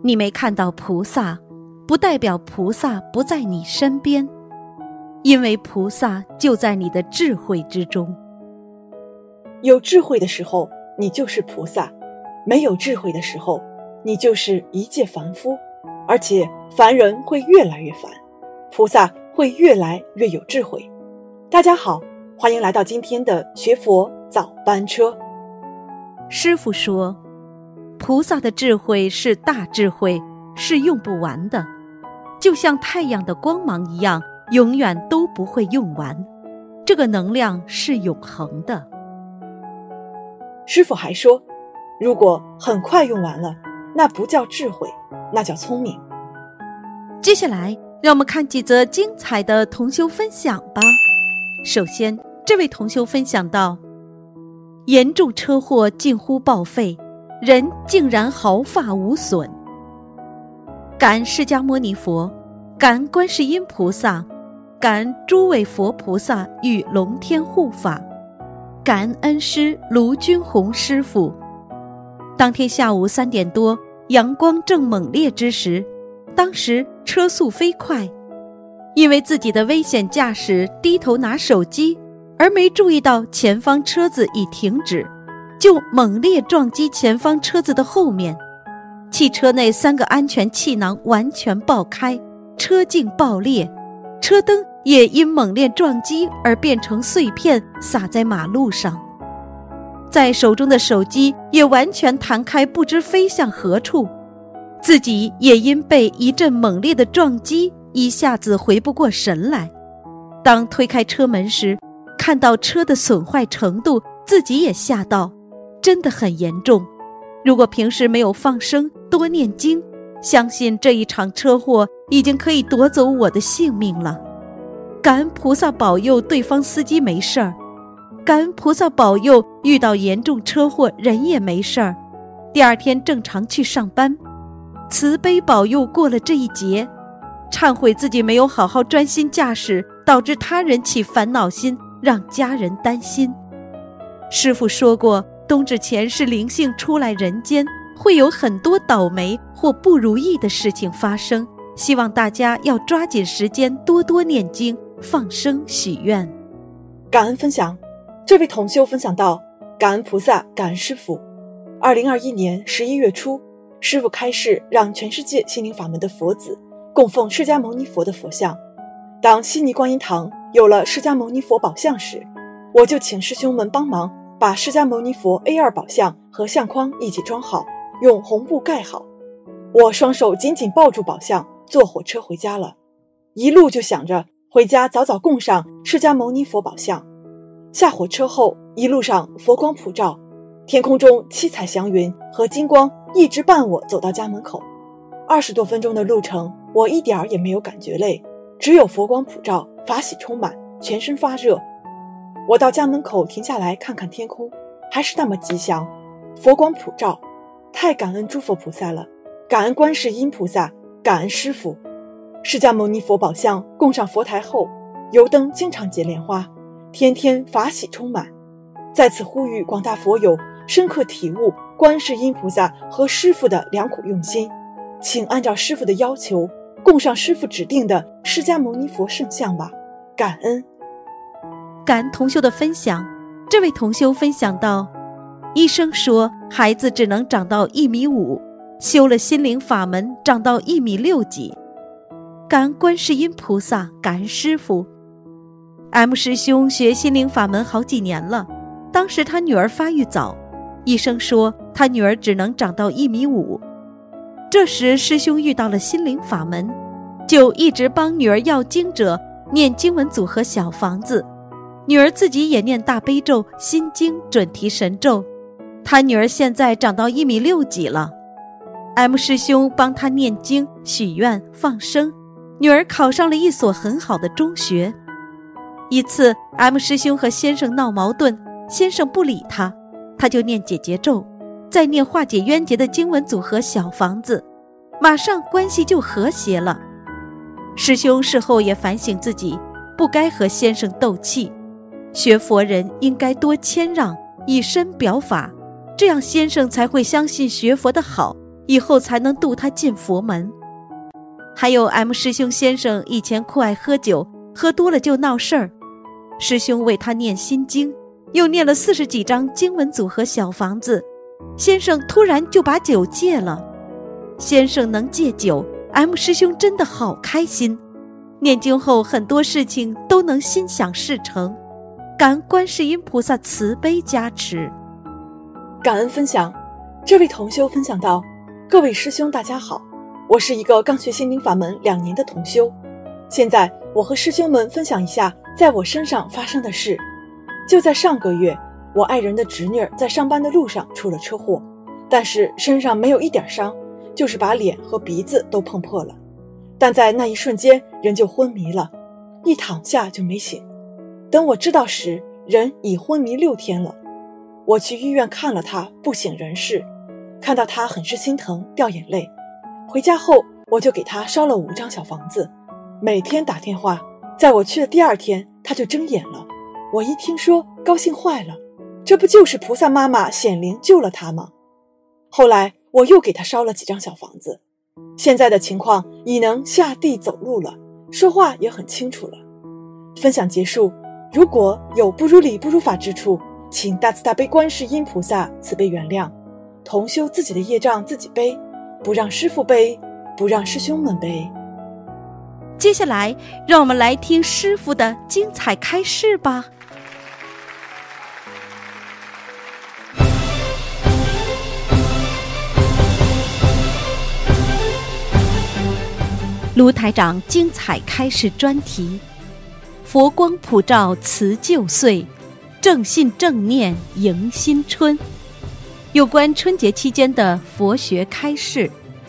你没看到菩萨，不代表菩萨不在你身边，因为菩萨就在你的智慧之中。 有智慧的时候，你就是菩萨；没有智慧的时候，你就是一介凡夫。而且凡人会越来越凡，菩萨会越来越有智慧。大家好，欢迎来到今天的学佛早班车。 师父说，菩萨的智慧是大智慧，是用不完的，就像太阳的光芒一样，永远都不会用完。这个能量是永恒的。 师父还说，如果很快用完了，那不叫智慧，那叫聪明。 接下来让我们看几则精彩的同修分享吧。首先，这位同修分享到，严重车祸近乎报废，人竟然毫发无损。感恩释迦牟尼佛，感恩观世音菩萨，感恩诸位佛菩萨与龙天护法，感恩恩师卢军宏师父。当天下午3点多，阳光正猛烈之时，当时车速飞快，因为自己的危险驾驶低头拿手机，而没注意到前方车子已停止，就猛烈撞击前方车子的后面。汽车内3个安全气囊完全爆开，车镜爆裂，车灯也因猛烈撞击而变成碎片洒在马路上。在手中的手机也完全弹开，不知飞向何处。自己也因被一阵猛烈的撞击一下子回不过神来。当推开车门时，看到车的损坏程度，自己也吓到，真的很严重。如果平时没有放生多念经，相信这一场车祸已经可以夺走我的性命了。感恩菩萨保佑对方司机没事儿，感恩菩萨保佑遇到严重车祸人也没事儿，第二天正常去上班。慈悲保佑过了这一劫，忏悔自己没有好好专心驾驶，导致他人起烦恼心，让家人担心。师父说过，冬至前是灵性出来人间，会有很多倒霉或不如意的事情发生，希望大家要抓紧时间多多念经放生许愿。 感恩分享，这位同修分享到，感恩菩萨，感恩师父。2021年11月初，师父开示让全世界心灵法门的佛子供奉释迦牟尼佛的佛像。当悉尼观音堂有了释迦牟尼佛宝像时，我就请师兄们帮忙把释迦牟尼佛 A2 宝像和相框一起装好，用红布盖好。我双手紧紧抱住宝像，坐火车回家了。一路就想着回家早早供上释迦牟尼佛宝像。下火车后，一路上佛光普照，天空中七彩祥云和金光一直伴我走到家门口。20多分钟的路程，我一点儿也没有感觉累，只有佛光普照，法喜充满，全身发热。我到家门口停下来看看天空，还是那么吉祥，佛光普照，太感恩诸佛菩萨了，感恩观世音菩萨，感恩师父。释迦牟尼佛宝像供上佛台后，油灯经常结莲花，天天法喜充满。在此呼吁广大佛友深刻体悟观世音菩萨和师父的良苦用心，请按照师父的要求供上师父指定的释迦牟尼佛圣像吧，感恩。 感恩同修的分享，这位同修分享到，医生说孩子只能长到1.5米，修了心灵法门长到1.6米几。感恩观世音菩萨，感恩师父。M 师兄学心灵法门好几年了，当时他女儿发育早，医生说他女儿只能长到1.5米。这时师兄遇到了心灵法门，就一直帮女儿要经者念经文组合小房子，女儿自己也念大悲咒、心经、准提神咒，他女儿现在长到1.6米几了。M 师兄帮他念经、许愿、放生，女儿考上了一所很好的中学。一次 M 师兄和先生闹矛盾，先生不理他，他就念解结咒，再念化解冤结的经文组合小房子，马上关系就和谐了。师兄事后也反省自己，不该和先生斗气，学佛人应该多谦让，以身表法，这样先生才会相信学佛的好， 以后才能渡他进佛门。还有 M 师兄先生以前酷爱喝酒，喝多了就闹事儿，师兄为他念心经，又念了40几张经文组合小房子，先生突然就把酒戒了。先生能戒酒， M 师兄真的好开心，念经后很多事情都能心想事成，感恩观世音菩萨慈悲加持。 感恩分享，这位同修分享到：各位师兄大家好，我是一个刚学心灵法门2年的同修，现在我和师兄们分享一下在我身上发生的事。就在上个月，我爱人的侄女在上班的路上出了车祸，但是身上没有一点伤，就是把脸和鼻子都碰破了，但在那一瞬间人就昏迷了，一躺下就没醒。等我知道时，人已昏迷6天了。我去医院看了他，不省人事，看到他很是心疼，掉眼泪。回家后我就给他烧了5张小房子，每天打电话。在我去的第2天他就睁眼了，我一听说高兴坏了，这不就是菩萨妈妈显灵救了他吗？后来我又给他烧了几张小房子，现在的情况已能下地走路了，说话也很清楚了。分享结束，如果有不如理不如法之处，请大慈大悲观世音菩萨慈悲原谅，同修自己的业障自己背，不让师父背，不让师兄们背。 接下来让我们来听师父的精彩开示吧。卢台长精彩开示专题：佛光普照辞旧岁，正信正念迎新春。有关春节期间的佛学开示，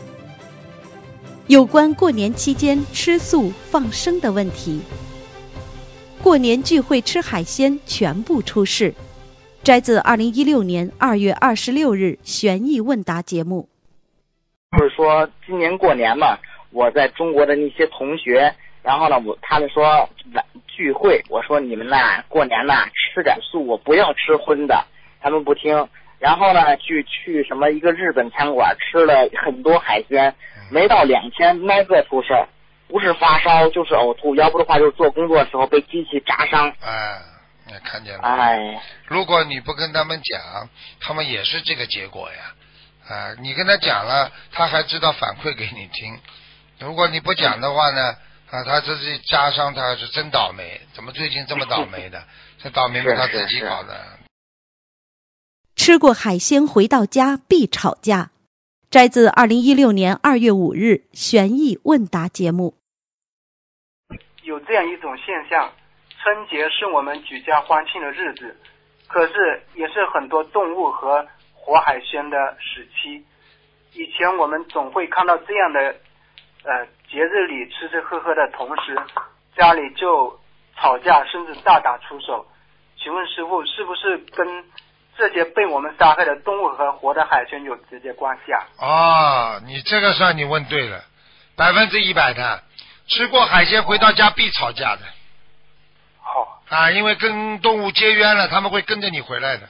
有关过年期间吃素放生的问题。过年聚会吃海鲜全部出事，摘自2016年2月26日悬疑问答节目。 就是说今年过年嘛，我在中国的那些同学，然后呢，他们说聚会，我说你们呐，过年呐吃点素，我不要吃荤的，他们不听。然后呢，去什么一个日本餐馆吃了很多海鲜，没到2天那个出事儿，不是发烧就是呕吐，要不的话就是做工作的时候被机器扎伤。 你看见了？如果你不跟他们讲，他们也是这个结果呀。你跟他讲了，他还知道反馈给你听。如果你不讲的话呢，他这是扎伤，他是真倒霉。怎么最近这么倒霉的？这倒霉是他自己搞的。 吃过海鲜回到家必吵架，摘自2016年2月5日悬疑问答节目。 有这样一种现象，春节是我们举家欢庆的日子，可是也是很多动物和活海鲜的时期。以前我们总会看到这样的节日里吃吃喝喝的同时，家里就吵架甚至大打出手。请问师父，是不是跟这些被我们杀害的动物和活的海鲜有直接关系啊？ 你这个事儿你问对了，100%的，吃过海鲜回到家必吵架的。因为跟动物结冤了，他们会跟着你回来的。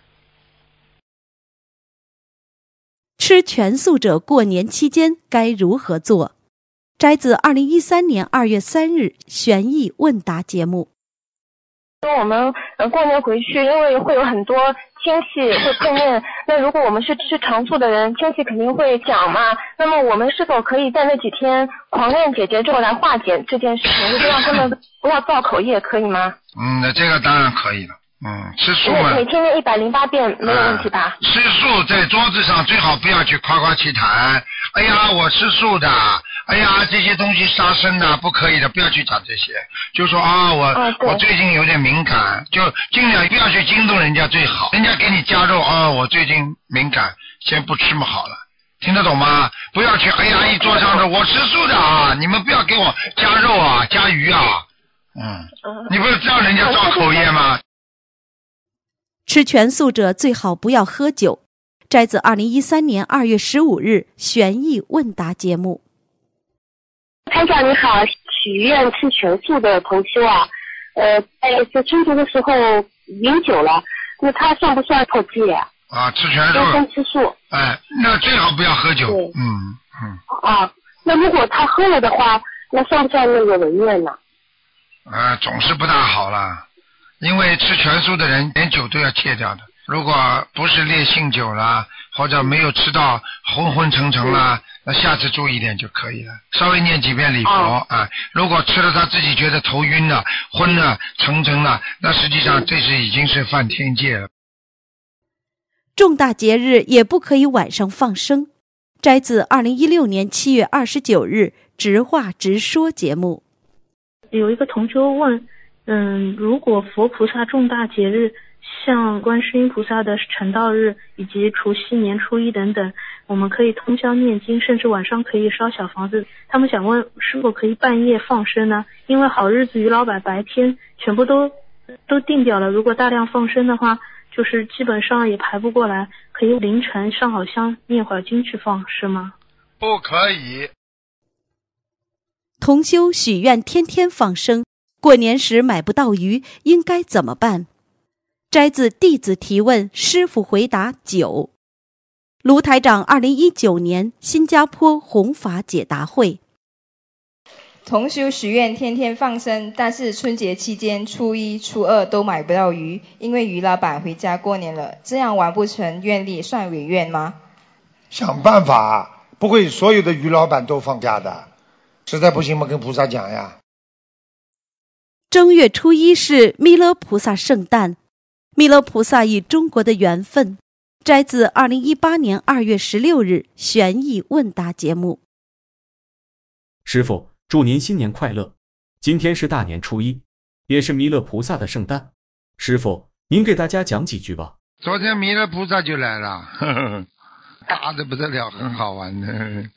吃全素者过年期间该如何做？摘自2013年2月3日悬疑问答节目。 我们过年回去，因为会有很多亲戚会碰面，那如果我们是吃长素的人，亲戚肯定会讲嘛，那么我们是否可以在那几天狂念解结咒来化解这件事情，就是让他们不要造口业，可以吗？ 那这个当然可以了。吃素嘛， 每天念108遍没有问题吧？ 吃素在桌子上最好不要去夸夸其谈。哎呀，我吃素的，哎呀，这些东西杀生的不可以的，不要去讲这些。就说我最近有点敏感，就尽量不要去惊动人家最好。人家给你加肉我最近敏感，先不吃嘛好了。听得懂吗？不要去，哎呀，一桌上的我吃素的你们不要给我加肉加鱼你不是知道人家造口业吗？ 吃全素者最好不要喝酒，摘自2013年2月15日悬疑问答节目。 台长你好，许愿吃全素的同修在春节的时候饮酒了，那他算不算破戒吃全素， 吃素那最好不要喝酒。 那如果他喝了的话，那算不算那个违愿呢？ 总是不大好了，因为吃全素的人连酒都要戒掉的。如果不是烈性酒啦，或者没有吃到昏昏沉沉啦，那下次注意点就可以了，稍微念几遍礼佛如果吃了他自己觉得头晕了、昏了、沉沉了，那实际上这是已经是犯天戒了。 重大节日也不可以晚上放生。摘自2016年7月29日直话直说节目。 有一个同修问，如果佛菩萨重大节日，像观世音菩萨的成道日以及除夕、年初一等等，我们可以通宵念经，甚至晚上可以烧小房子。他们想问，是否可以半夜放生呢？因为好日子于老板白天全部都定掉了，如果大量放生的话，就是基本上也排不过来，可以凌晨上好香念会儿经去放，是吗？ 不可以。 同修许愿天天放生，过年时买不到鱼，应该怎么办？摘自弟子提问，师父回答9。卢台长2019年新加坡弘法解答会。 同修许愿天天放生，但是春节期间初一、初二都买不到鱼，因为鱼老板回家过年了，这样完不成愿力算违愿吗？ 想办法，不会所有的鱼老板都放假的，实在不行嘛跟菩萨讲呀。 正月初一是弥勒菩萨圣诞，弥勒菩萨与中国的缘分，摘自2018年2月16日悬疑问答节目。 师父，祝您新年快乐！今天是大年初一，也是弥勒菩萨的圣诞。师父，您给大家讲几句吧。 昨天弥勒菩萨就来了，大的不得了，很好玩的。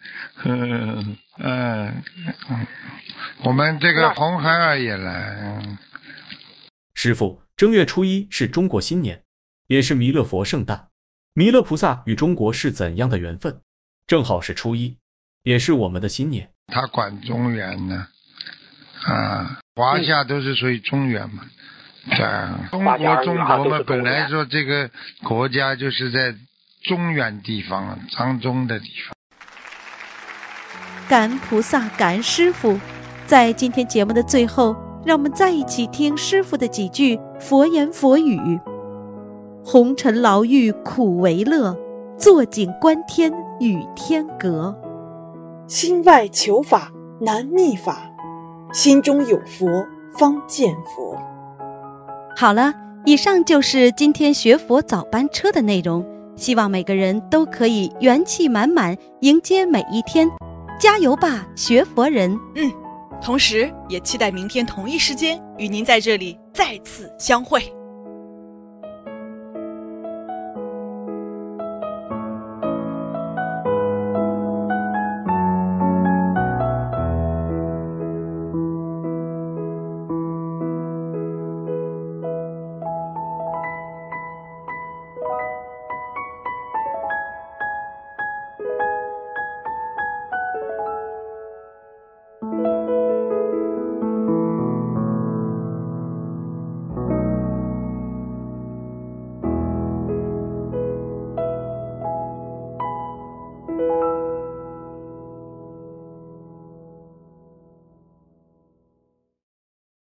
我们这个红孩儿也来。 师父，正月初一是中国新年，也是弥勒佛圣诞。弥勒菩萨与中国是怎样的缘分？正好是初一，也是我们的新年。 他管中原呢，华夏都是属于中原嘛。中国嘛，本来说这个国家就是在中原地方，当中的地方。 感恩菩萨，感恩师父。在今天节目的最后，让我们再一起听师父的几句佛言佛语：红尘牢狱苦为乐，坐井观天与天隔。 心外求法难觅法，心中有佛方见佛。 好了，以上就是今天学佛早班车的内容，希望每个人都可以元气满满迎接每一天，加油吧学佛人。 同时也期待明天同一时间与您在这里再次相会。